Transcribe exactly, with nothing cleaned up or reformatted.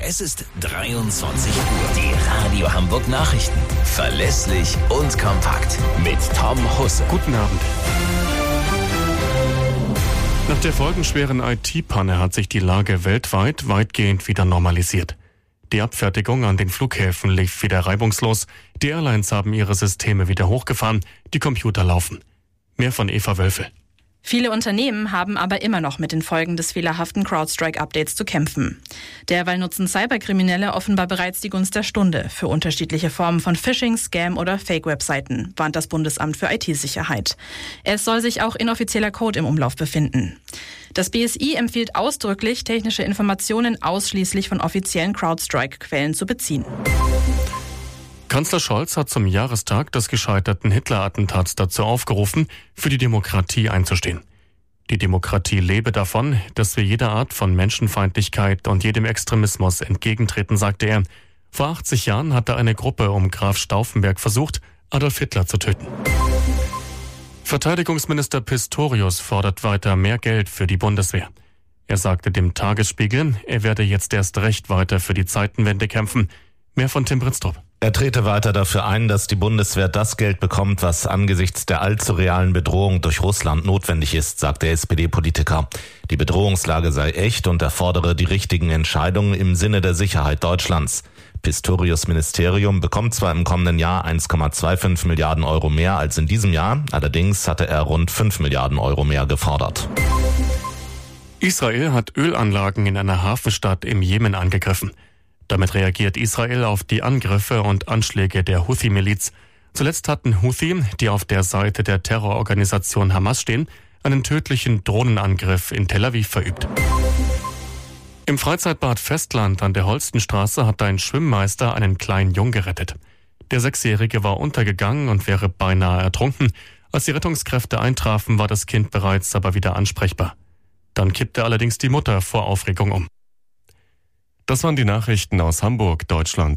Es ist dreiundzwanzig Uhr. Die Radio Hamburg Nachrichten. Verlässlich und kompakt. Mit Tom Husse. Guten Abend. Nach der folgenschweren I T-Panne hat sich die Lage weltweit weitgehend wieder normalisiert. Die Abfertigung an den Flughäfen lief wieder reibungslos. Die Airlines haben ihre Systeme wieder hochgefahren. Die Computer laufen. Mehr von Eva Wölfel. Viele Unternehmen haben aber immer noch mit den Folgen des fehlerhaften CrowdStrike-Updates zu kämpfen. Derweil nutzen Cyberkriminelle offenbar bereits die Gunst der Stunde für unterschiedliche Formen von Phishing, Scam oder Fake-Webseiten, warnt das Bundesamt für I T-Sicherheit. Es soll sich auch inoffizieller Code im Umlauf befinden. Das B S I empfiehlt ausdrücklich, technische Informationen ausschließlich von offiziellen CrowdStrike-Quellen zu beziehen. Kanzler Scholz hat zum Jahrestag des gescheiterten Hitler-Attentats dazu aufgerufen, für die Demokratie einzustehen. Die Demokratie lebe davon, dass wir jeder Art von Menschenfeindlichkeit und jedem Extremismus entgegentreten, sagte er. Vor achtzig Jahren hatte eine Gruppe um Graf Stauffenberg versucht, Adolf Hitler zu töten. Verteidigungsminister Pistorius fordert weiter mehr Geld für die Bundeswehr. Er sagte dem Tagesspiegel, er werde jetzt erst recht weiter für die Zeitenwende kämpfen. Mehr von Tim Britztrup. Er trete weiter dafür ein, dass die Bundeswehr das Geld bekommt, was angesichts der allzu realen Bedrohung durch Russland notwendig ist, sagt der S P D-Politiker. Die Bedrohungslage sei echt und er fordere die richtigen Entscheidungen im Sinne der Sicherheit Deutschlands. Pistorius' Ministerium bekommt zwar im kommenden Jahr eins Komma fünfundzwanzig Milliarden Euro mehr als in diesem Jahr, allerdings hatte er rund fünf Milliarden Euro mehr gefordert. Israel hat Ölanlagen in einer Hafenstadt im Jemen angegriffen. Damit reagiert Israel auf die Angriffe und Anschläge der Houthi-Miliz. Zuletzt hatten Houthi, die auf der Seite der Terrororganisation Hamas stehen, einen tödlichen Drohnenangriff in Tel Aviv verübt. Im Freizeitbad Festland an der Holstenstraße hat ein Schwimmmeister einen kleinen Jungen gerettet. Der Sechsjährige war untergegangen und wäre beinahe ertrunken. Als die Rettungskräfte eintrafen, war das Kind bereits aber wieder ansprechbar. Dann kippte allerdings die Mutter vor Aufregung um. Das waren die Nachrichten aus Hamburg, Deutschland.